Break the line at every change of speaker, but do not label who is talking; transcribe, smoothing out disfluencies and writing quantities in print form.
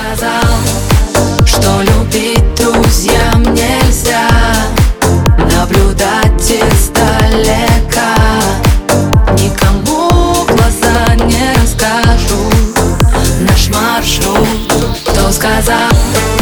сказал, что любить друзьям нельзя, наблюдать издалека. Никому в глаза не расскажу наш маршрут. Кто сказал?